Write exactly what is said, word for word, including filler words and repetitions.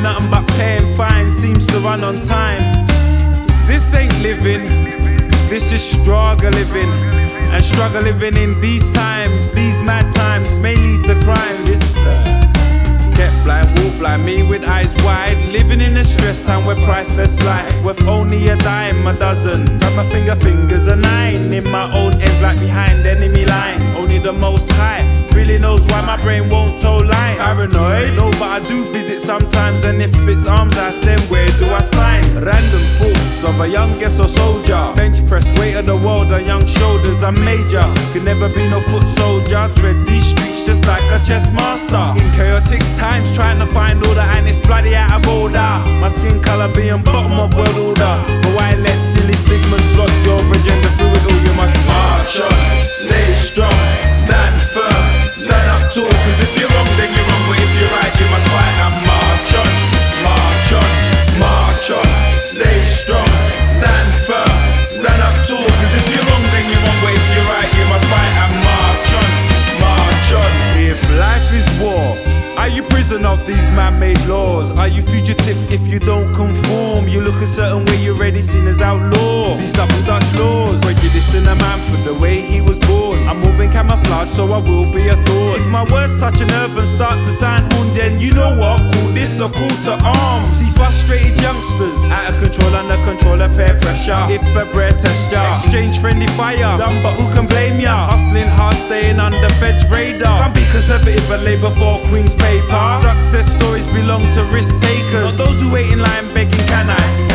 nothing but paying fines, seems to run on time. This ain't living, this is struggle living. And struggle living in these times, these mad times may lead to crime. This uh, get blind, walk blind, me with eyes wide, living in a stress time where priceless life worth only a dime a dozen. Grab my finger, fingers a nine in my own ends like behind enemy lines. Only the most high really knows why my brain won't toe line. Paranoid, no, but I do visit sometimes, and if it's arms ice, then where do I sign? Random thoughts of a young ghetto soldier, bench press, weight of the world on young shoulders. I'm major, could never be no foot soldier. Tread these streets just like a chess master. In chaotic times, trying to find order, and it's bloody out of order. My skin color being bottom of world order, but why let silly stigmas block your agenda? Through it all, you must march on, stay strong, stand firm, stand up tall. Cause if you're wrong, then you're wrong, but if you're right, you must fight and march on, march on, march on. Stay strong, stand firm, stand up tall. Cause if you're wrong, then you're wrong, but if you're right, you must fight and march on, march on. If life is war, are you prison of these man-made laws? Are you fugitive if you don't conform? You look a certain way, you're already seen as outlaw. These double Dutch laws, prejudicing a man for the way he was born. I'm moving camouflage, so I will be a thorn. If my words touch a nerve and start to sound horn, then you know what? Call this a call to arms. See frustrated youngsters, out of control, under control of peer pressure. If a bread test ya, exchange friendly fire. Dumb, but who can blame ya? Hustling hard, staying under Fed's radar. Can't be conservative and labour for Queen's paper. Success stories belong to risk takers, not those who wait in line begging, can I?